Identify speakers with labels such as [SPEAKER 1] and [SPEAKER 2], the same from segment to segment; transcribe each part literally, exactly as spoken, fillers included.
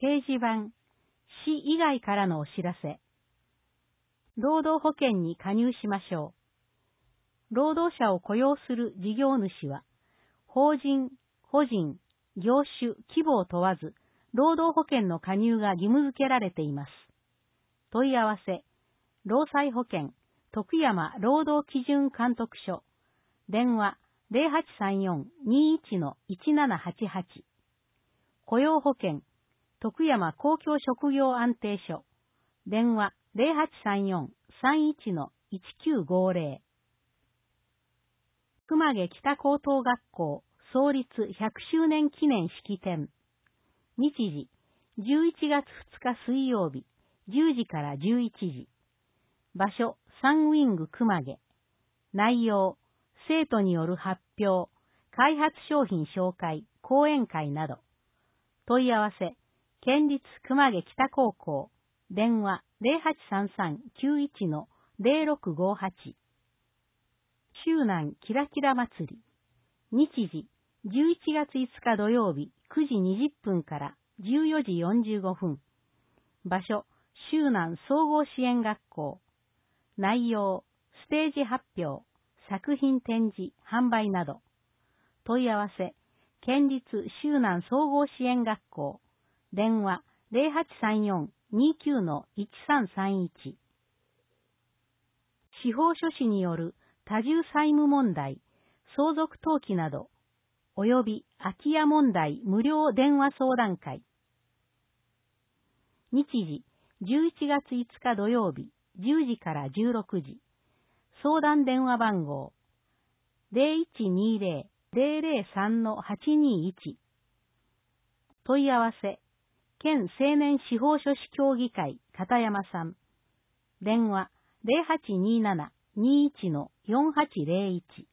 [SPEAKER 1] 掲示板、市以外からのお知らせ。労働保険に加入しましょう。労働者を雇用する事業主は、法人、個人、業種、規模を問わず、労働保険の加入が義務付けられています。問い合わせ、労災保険、徳山労働基準監督署、電話 ゼロはちさんよん にいち のいちななはちはち。雇用保険、徳山公共職業安定所、電話 ゼロはちさんよん さんいち のいちきゅうごゼロ。熊毛北高等学校創立ひゃくしゅうねん記念式典。日時、じゅういちがつふつか水曜日、じゅうじからじゅういちじ。場所、サンウィング熊毛。内容、生徒による発表、開発商品紹介、講演会など。問い合わせ、県立熊毛北高校、電話 ゼロはちさんさん きゅういち のゼロろくごはち。周南キラキラ祭り。日時、じゅういちがついつか土曜日くじにじゅっぷんからじゅうよじよんじゅうごふん。場所、周南総合支援学校。内容、ステージ発表、作品展示、販売など。問い合わせ、県立周南総合支援学校。電話ゼロはちさんよん にきゅう のいちさんさんいち。司法書士による多重債務問題、相続登記など、および空き家問題無料電話相談会。日時、じゅういちがついつか土曜日、じゅうじからじゅうろくじ。相談電話番号、ゼロいちにゼロ ゼロゼロさん はちにいち。問い合わせ、県青年司法書士協議会片山さん。電話、ゼロはちになな にいち のよんはちゼロいち。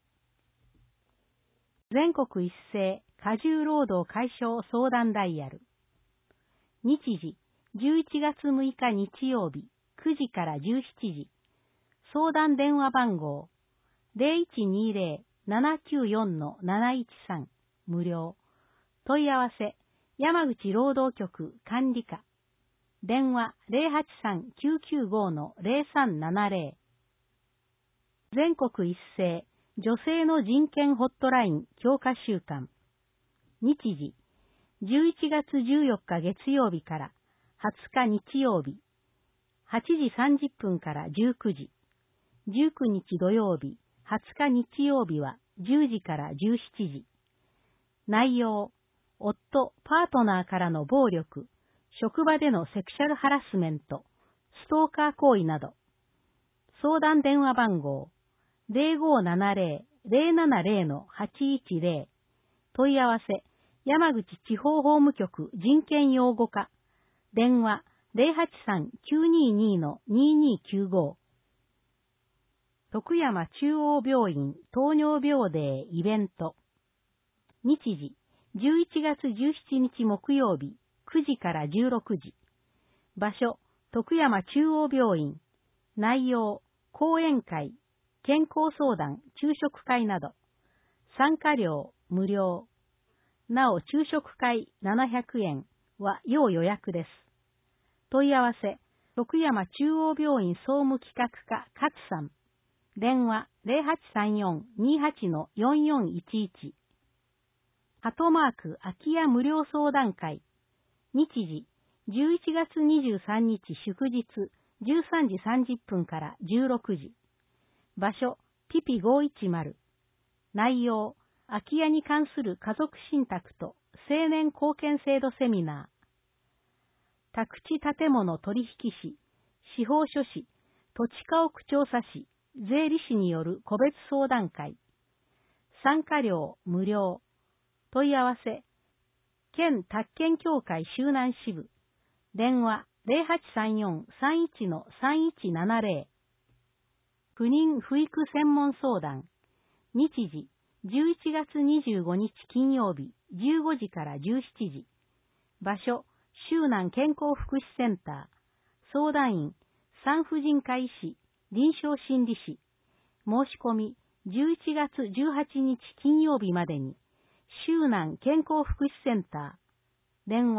[SPEAKER 1] 全国一斉過重労働解消相談ダイヤル。日時、じゅういちがつむいか日曜日、くじからじゅうしちじ。相談電話番号、ゼロいちにゼロ ななきゅうよん のなないちさん、無料。問い合わせ、山口労働局管理課。電話ゼロはちさん きゅうきゅうご のゼロさんななゼロ。全国一斉女性の人権ホットライン強化週間。日時、じゅういちがつじゅうよっか月曜日からはつか日曜日、はちじさんじゅっぷんからじゅうくじ。じゅうくにち土曜日、はつか日曜日はじゅうじからじゅうしちじ。内容、夫、パートナーからの暴力、職場でのセクシャルハラスメント、ストーカー行為など。相談電話番号、ゼロごななゼロ ゼロななゼロ のはちいちゼロ。問い合わせ、山口地方法務局人権擁護課。電話ゼロはちさん きゅうにに のににきゅうご。徳山中央病院糖尿病デーイベント。日時、じゅういちがつじゅうしちにち木曜日、くじからじゅうろくじ。場所、徳山中央病院。内容、講演会、健康相談、昼食会など。参加料、無料。なお、昼食会ななひゃくえんは要予約です。問い合わせ、徳山中央病院総務企画課勝さん。電話ゼロはちさんよん にはち のよんよんいちいち。ハトマーク空き家無料相談会。日時、じゅういちがつにじゅうさんにち祝日、じゅうさんじさんじゅっぷんからじゅうろくじ。場所、ピピごひゃくじゅう。内容、空き家に関する家族信託と青年貢献制度セミナー。宅地建物取引士、司法書士、土地家屋調査士、税理士による個別相談会。参加料無料。問い合わせ、県宅建協会周南支部。電話ゼロはちさんよん さんいち のさんいちななゼロ。不妊不育専門相談。日時、じゅういちがつにじゅうごにち金曜日、じゅうごじからじゅうしちじ。場所、周南健康福祉センター。相談員、産婦人科医師、臨床心理士。申し込み、じゅういちがつじゅうはちにち金曜日までに、周南健康福祉センター。電話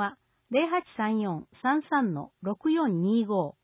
[SPEAKER 1] ゼロはちさんよん さんさん ろくよんにご